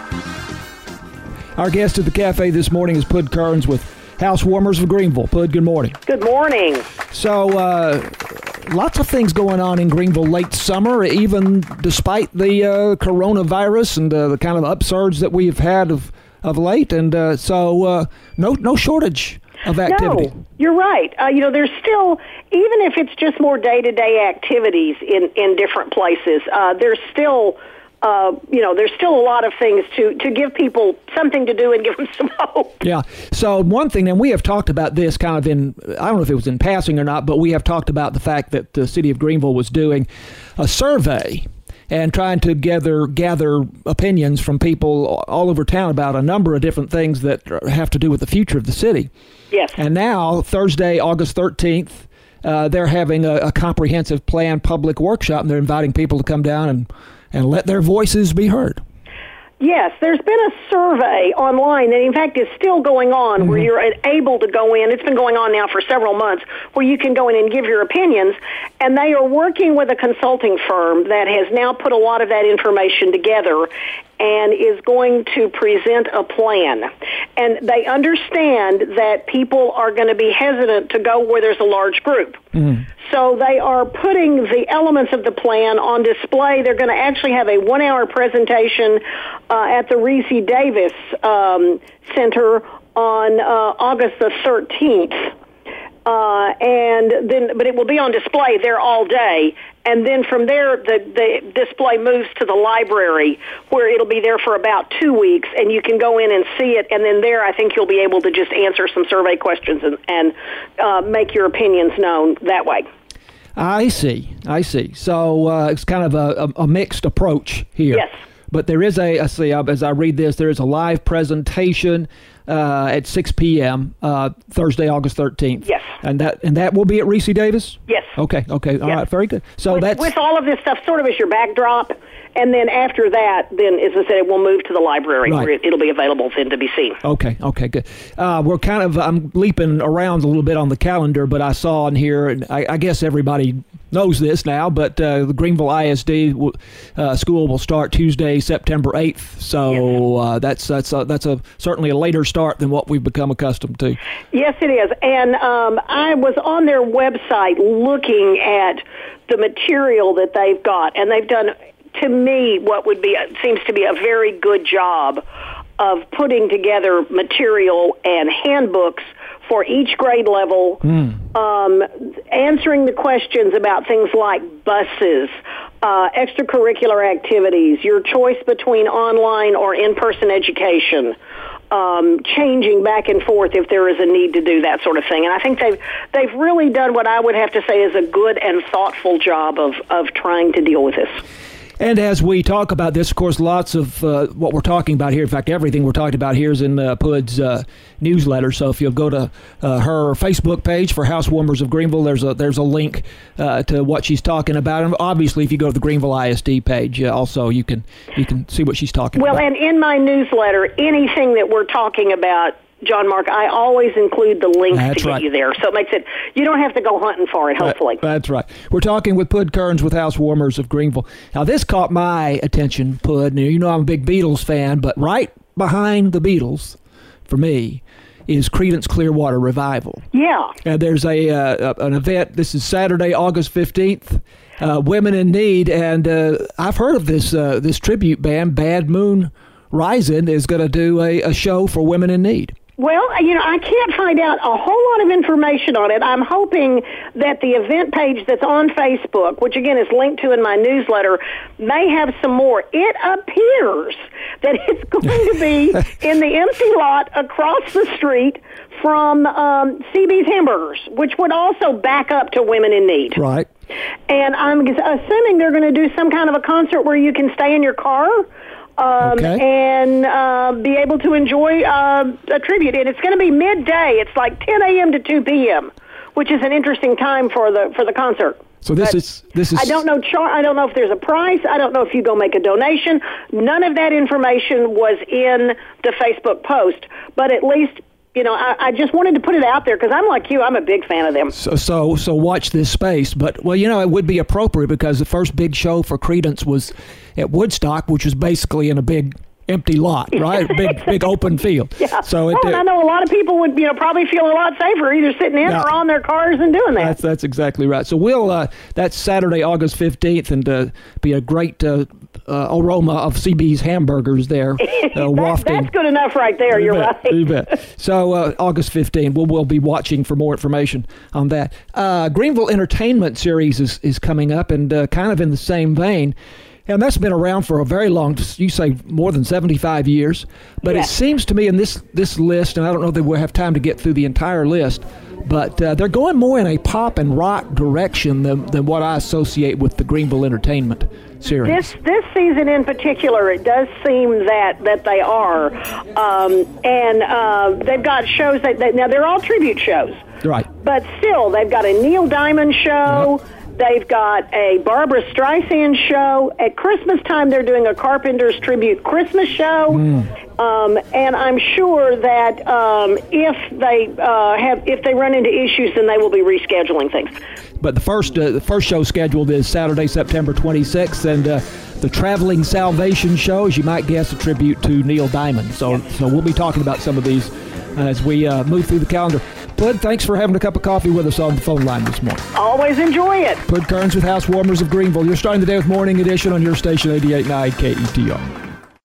Our guest at the cafe this morning is Pud Kearns with Housewarmers of Greenville. Pud, good morning. Good morning. So, lots of things going on in Greenville late summer, even despite the coronavirus and the kind of upsurge that we've had of late, and no shortage of activity. No, you're right. There's still, even if it's just more day-to-day activities in different places, there's still a lot of things to give people something to do and give them some hope. Yeah. So one thing, and we have talked about this kind of I don't know if it was in passing or not, but we have talked about the fact that the city of Greenville was doing a survey and trying to gather opinions from people all over town about a number of different things that have to do with the future of the city. Yes. And now, Thursday, August 13th, they're having a comprehensive plan public workshop, and they're inviting people to come down and let their voices be heard. Yes, there's been a survey online that, in fact, is still going on, where you're able to go in. It's been going on now for several months, where you can go in and give your opinions. And they are working with a consulting firm that has now put a lot of that information together and is going to present a plan. And they understand that people are going to be hesitant to go where there's a large group. So they are putting the elements of the plan on display. They're going to actually have a 1-hour presentation at the Reese Davis Center on August the 13th. But it will be on display there all day. And then from there, the display moves to the library, where it'll be there for about 2 weeks, and you can go in and see it. And then there, I think you'll be able to just answer some survey questions and make your opinions known that way. I see. So it's kind of a mixed approach here. Yes. But there is as I read this, there is a live presentation at 6 p.m. Thursday, August 13th. Yes. And that will be at Reese Davis? Yes. Okay. All right, very good. So with all of this stuff sort of as your backdrop, and then after that, then, as I said, it will move to the library, right, where it'll be available then to be seen. Okay, good. I'm leaping around a little bit on the calendar, but I saw in here, and I guess everybody knows this now, but the Greenville ISD school will start Tuesday, September 8th. So that's certainly a later start than what we've become accustomed to. Yes, it is. And I was on their website looking at the material that they've got, and they've done, to me, what seems to be a very good job of putting together material and handbooks for each grade level, answering the questions about things like buses, extracurricular activities, your choice between online or in-person education, changing back and forth if there is a need to do that sort of thing. And I think they've really done what I would have to say is a good and thoughtful job of trying to deal with this. And as we talk about this, of course, lots of what we're talking about here, in fact, everything we're talking about here is in Pud's newsletter. So if you'll go to her Facebook page for Housewarmers of Greenville, there's a link to what she's talking about. And obviously, if you go to the Greenville ISD page, also you can see what she's talking about. Well, and in my newsletter, anything that we're talking about, John Mark, I always include the links to get you there. So it makes it, you don't have to go hunting for it, hopefully. That's right. We're talking with Pud Kearns with Housewarmers of Greenville. Now, this caught my attention, Pud. You know I'm a big Beatles fan, but right behind the Beatles, for me, is Creedence Clearwater Revival. Yeah. And there's an event. This is Saturday, August 15th. Women in Need, and I've heard of this tribute band, Bad Moon Rising, is going to do a show for Women in Need. Well, I can't find out a whole lot of information on it. I'm hoping that the event page that's on Facebook, which again is linked to in my newsletter, may have some more. It appears that it's going to be in the empty lot across the street from CB's Hamburgers, which would also back up to Women in Need. Right. And I'm assuming they're going to do some kind of a concert where you can stay in your car. And be able to enjoy a tribute. And it's going to be midday. It's like 10 a.m. to 2 p.m., which is an interesting time for the concert. So this is. I don't know. I don't know if there's a price. I don't know if you go make a donation. None of that information was in the Facebook post. But at least, I just wanted to put it out there because I'm like you. I'm a big fan of them. So watch this space. But it would be appropriate because the first big show for Creedence was at Woodstock, which was basically in a big empty lot, right? Big open field. Yeah. So and I know a lot of people would probably feel a lot safer either sitting in or on their cars and doing that. That's exactly right. So we'll that's Saturday, August 15th, and be a great aroma of CB's hamburgers there wafting. That's good enough right there. You're right. You bet. So August 15th, we'll be watching for more information on that. Greenville Entertainment Series is coming up, and kind of in the same vein. And that's been around for a very long, you say more than 75 years. But It seems to me in this list, and I don't know that we'll have time to get through the entire list, but they're going more in a pop and rock direction than what I associate with the Greenville Entertainment Series. This season in particular, it does seem that they are. And they've got shows now they're all tribute shows. Right. But still, they've got a Neil Diamond show. Yep. They've got a Barbra Streisand show. At Christmas time, they're doing a Carpenter's Tribute Christmas show. And I'm sure that if they run into issues, then they will be rescheduling things. But the first show scheduled is Saturday, September 26th, and the Traveling Salvation show, as you might guess, a tribute to Neil Diamond. So we'll be talking about some of these as we move through the calendar. Pud, thanks for having a cup of coffee with us on the phone line this morning. Always enjoy it. Pud Kearns with Housewarmers of Greenville. You're starting the day with Morning Edition on your station 88.9 KETR.